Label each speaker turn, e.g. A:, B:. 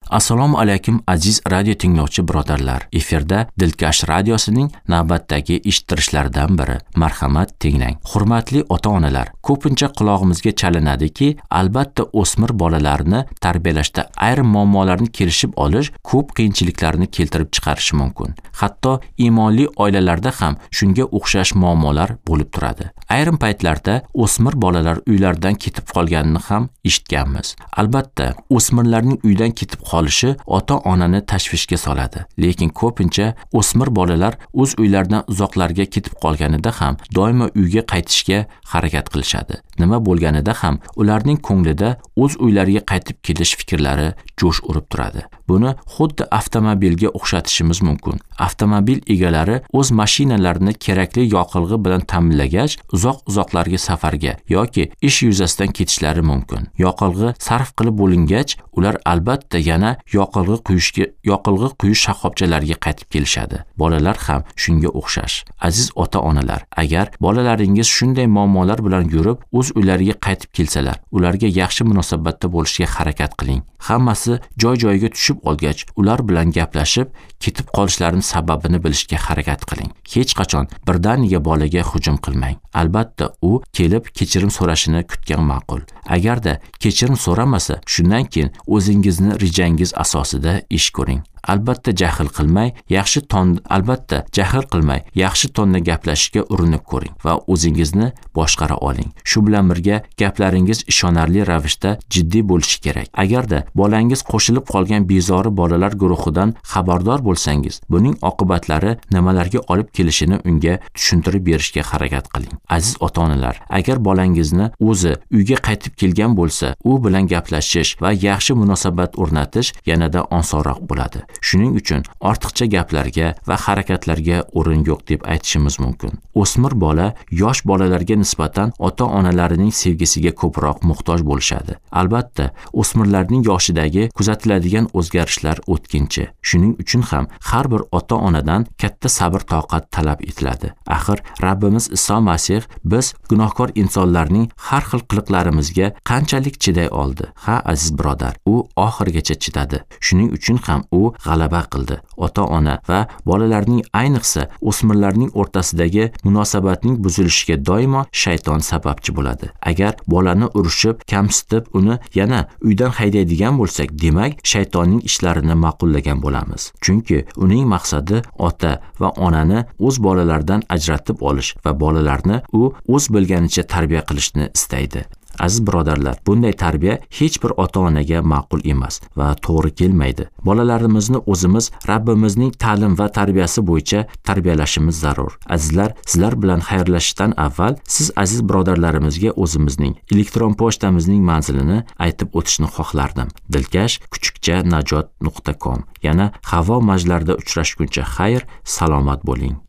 A: Assalomu alaykum aziz radio tinglovchi birodarlar. Efirda Dilkash radiosining navbatdagi eshittirishlardan biri. Marhamat tinglang. Hurmatli ota-onalar, ko'pincha qulog'imizga chalinadiki, albatta o'smir bolalarni tarbiyalashda ayrim muammolarni kelishib olish ko'p qiyinchiliklarni keltirib chiqarishi mumkin. Hatto iymonli oilalarda ham shunga o'xshash muammolar bo'lib turadi. Ayrim paytlarda o'smir bolalar uylaridan ketib qolganini ham eshitganmiz. Albatta, o'smirlarning uydan ketib qolishi ota-onani tashvishga soladi. Lekin ko'pincha o'smir bolalar o'z uylaridan uzoqlarga ketib qolganida ham doimo uyga qaytishga harakat qilishadi. Nima bo'lganida ham ularning ko'nglida o'z uylariga qaytib kelish fikrlari jo'sh urib turadi. Buni xuddi avtomobilga o'xshatishimiz mumkin. Avtomobil egalari o'z mashinalarini kerakli yoqilg'i bilan ta'minlagach, uzoq-uzoqlarga safarga yoki ish yuzasidan ketishlari mumkin. Yoqilg'i sarf qilib bo'lingach, ular albatta yana yoqilg'i quyish shoxobchalariga qaytib kelishadi. Bolalar ham shunga o'xshash. Aziz ota-onalar, agar bolalaringiz shunday muammolar bilan yurib, o'z uylariga qaytib kelsalar, ularga yaxshi munosabatda bo'lishga harakat qiling. Hammasi joy-joyiga tushib olgach, ular bilan gaplashib, ketib qolishlarining sababini bilishga harakat qiling. Hech qachon birdaniga bolaga hujum qilmang. Albatta, u kelib kechirim so'rashini kutgan ma'qul. Agarda kechirim so'ramasa, shundan keyin o'zingizni rejangiz asosida ish ko'ring. Albatta jahl qilmay, yaxshi tonda gaplashishga urinib ko'ring va o'zingizni boshqara oling. Shu bilan birga gaplaringiz ishonarli ravishda jiddiy bo'lishi kerak. Agarda bolangiz qo'shilib qolgan bezori bolalar guruhidan xabardor bo'lsangiz, buning oqibatlari nimalarga olib kelishini unga tushuntirib berishga harakat qiling. Aziz ota-onalar, agar bolangizni o'zi uyga qaytib kelgan bo'lsa, u bilan gaplashish va yaxshi munosabat o'rnatish yanada osonroq bo'ladi. Shuning uchun ortiqcha gaplarga va harakatlarga o'rin yo'q deb aytishimiz mumkin. O'smir bola yosh bolalarga nisbatan ota-onalarining sevgisiga ko'proq muhtoj bo'lishadi. Albatta, o'smirlarning yoshidagi kuzatiladigan o'zgarishlar o'tkinchi. Shuning uchun ham har bir ota-onadan katta sabr-toqat talab etiladi. Axir Rabbimiz Iso Masih biz gunohkor insonlarning har xil qiliqlarimizga qanchalik chiday oldi. Ha, aziz birodar, u oxirigacha chidadi. Shuning uchun ham u g'alaba qildi. Ota-ona va bolalarning, ayniqsa o'smirlarning o'rtasidagi munosabatning buzilishiga doimo shayton sababchi bo'ladi. Agar bolani urishib, kamsitib, uni yana uydan haydaydigan bo'lsak, demak, shaytonning ishlarini ma'qullagan bo'lamiz. Chunki uning maqsadi ota va onani o'z bolalaridan ajratib olish va bolalarni u o'z bilganicha tarbiya qilishni istaydi. Aziz birodarlar, bunday tarbiya hech bir ota-onaga ma'qul emas va to'g'ri kelmaydi. Bolalarimizni o'zimiz Rabbimizning ta'lim va tarbiyasi bo'yicha tarbiyalashimiz zarur. Azizlar, sizlar bilan xayrlashishdan avval siz aziz birodarlarimizga o'zimizning elektron pochtamizning manzilini aytib o'tishni xohlardim. dilkash_najot.com. Yana havo majlarida uchrashguncha xayr, salomat bo'ling.